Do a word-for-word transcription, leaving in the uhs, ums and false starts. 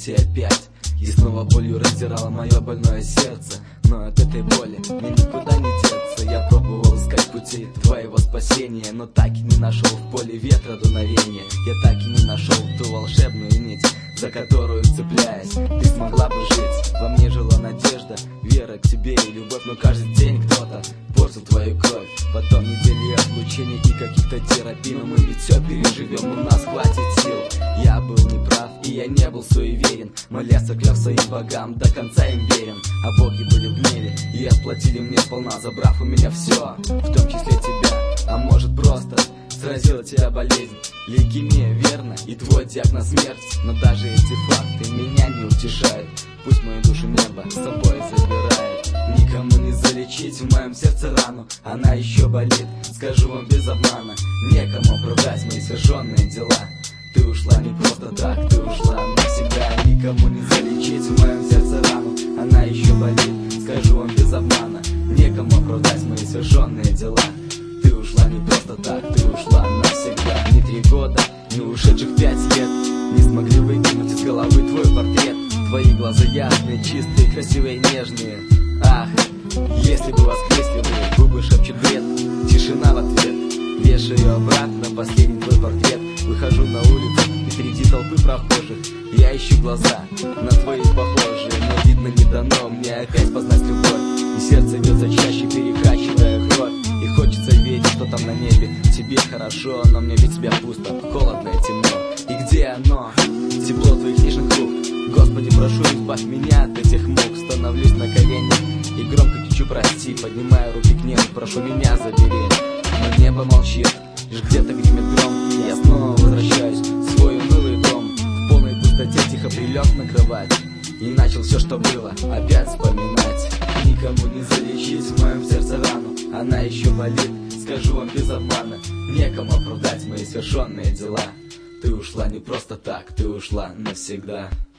опять и опять. И снова болью раздирало мое больное сердце. Но от этой боли мне никуда не деться. Я пробовал искать пути твоего спасения, но так и не нашел в поле ветра дуновения. Я так и не нашел ту волшебную нить, за которую цепляясь, ты смогла бы жить. Во мне жила надежда, вера к тебе и любовь. Но каждый день кто-то портил твою кровь. Потом недели отлучения и каких-то терапий. Но мы ведь все переживем, у нас хватит сил. Я был неправ и я не был суеверен, молясь церквям своим богам, до конца им верен. А боги были в гневе и отплатили мне сполна, забрав у меня все, в том числе тебя. А может просто сразила тебя болезнь, лейкемия, верно, и твой диагноз смерть. Но даже эти факты меня не утешают. Пусть мою душу небо с собой забирает. Никому не залечить в моем сердце рану, она еще болит, скажу вам без обмана. Некому оправдать мои свершенные дела. Ты ушла не просто так, ты ушла навсегда. Никому не залечить в моем сердце рану, она еще болит, скажу вам без обмана. Некому оправдать мои свершенные дела. Ты ушла не просто так, ты ушла навсегда. Ни три года, ни ушедших пять лет не смогли выкинуть из головы твой портрет. Твои глаза ясные, чистые, красивые, нежные. Ах, если бы воскресли вы, губы шепчут бред. Тишина в ответ, вешаю обратно последний твой портрет. Выхожу на улицу и среди толпы прохожих я ищу глаза на твои похожие. Но видно не дано мне опять познать любовь. И сердце бьется чаще, перекачивая кровь. И хочется верить, что там на небе тебе хорошо. Но мне ведь тебя пусто, холодно и темно. И где оно? Тепло твоих нежных рук. Господи, прошу, избавь меня от этих мук. Становлюсь на колени и громко кричу прости. Поднимаю руки к небу, прошу, меня забери. Но небо молчит, лишь где-то гремит гром. И я снова возвращаюсь в свой унылый дом. В полной пустоте тихо прилег на кровать и начал все, что было, опять вспоминать. Никому не залечить в моем сердце рану, она еще болит, скажу вам без обмана. Некому оправдать мои свершенные дела. Ты ушла не просто так, ты ушла навсегда.